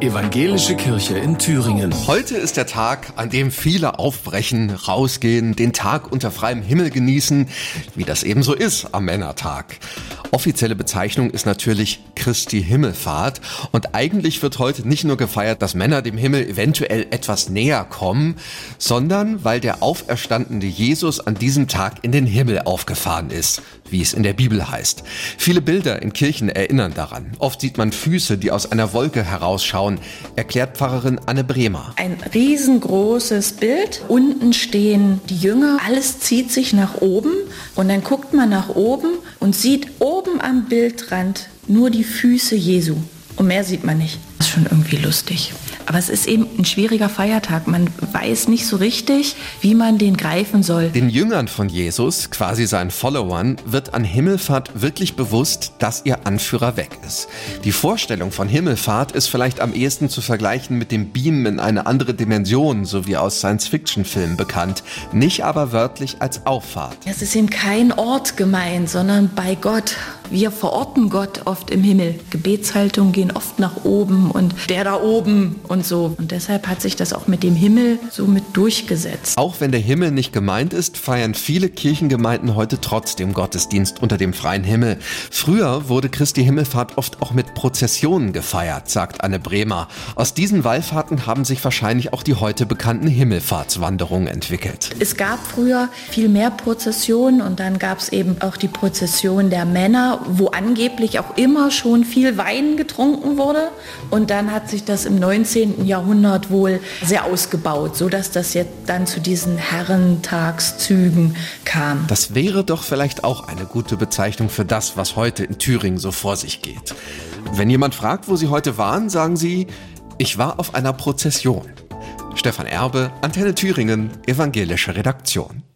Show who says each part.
Speaker 1: Evangelische Kirche in Thüringen.
Speaker 2: Heute ist der Tag, an dem viele aufbrechen, rausgehen, den Tag unter freiem Himmel genießen, wie das eben so ist am Männertag. Offizielle Bezeichnung ist natürlich Christi Himmelfahrt und eigentlich wird heute nicht nur gefeiert, dass Männer dem Himmel eventuell etwas näher kommen, sondern weil der auferstandene Jesus an diesem Tag in den Himmel aufgefahren ist, wie es in der Bibel heißt. Viele Bilder in Kirchen erinnern daran. Oft sieht man Füße, die aus einer Wolke herausschauen, erklärt Pfarrerin Anne Bremer.
Speaker 3: Ein riesengroßes Bild. Unten stehen die Jünger. Alles zieht sich nach oben und dann guckt man nach oben und sieht oben am Bildrand nur die Füße Jesu. Und mehr sieht man nicht. Das ist schon irgendwie lustig. Aber es ist eben ein schwieriger Feiertag. Man weiß nicht so richtig, wie man den greifen soll.
Speaker 2: Den Jüngern von Jesus, quasi seinen Followern, wird an Himmelfahrt wirklich bewusst, dass ihr Anführer weg ist. Die Vorstellung von Himmelfahrt ist vielleicht am ehesten zu vergleichen mit dem Beamen in eine andere Dimension, so wie aus Science-Fiction-Filmen bekannt. Nicht aber wörtlich als Auffahrt.
Speaker 3: Es ist eben kein Ort gemeint, sondern bei Gott. Wir verorten Gott oft im Himmel. Gebetshaltungen gehen oft nach oben und der da oben und so. Und deshalb hat sich das auch mit dem Himmel so mit durchgesetzt.
Speaker 2: Auch wenn der Himmel nicht gemeint ist, feiern viele Kirchengemeinden heute trotzdem Gottesdienst unter dem freien Himmel. Früher wurde Christi Himmelfahrt oft auch mit Prozessionen gefeiert, sagt Anne Bremer. Aus diesen Wallfahrten haben sich wahrscheinlich auch die heute bekannten Himmelfahrtswanderungen entwickelt.
Speaker 3: Es gab früher viel mehr Prozessionen und dann gab es eben auch die Prozession der Männer, wo angeblich auch immer schon viel Wein getrunken wurde. Und dann hat sich das im 19. Jahrhundert wohl sehr ausgebaut, sodass das jetzt dann zu diesen Herrentagszügen kam.
Speaker 2: Das wäre doch vielleicht auch eine gute Bezeichnung für das, was heute in Thüringen so vor sich geht. Wenn jemand fragt, wo Sie heute waren, sagen Sie, ich war auf einer Prozession. Stefan Erbe, Antenne Thüringen, evangelische Redaktion.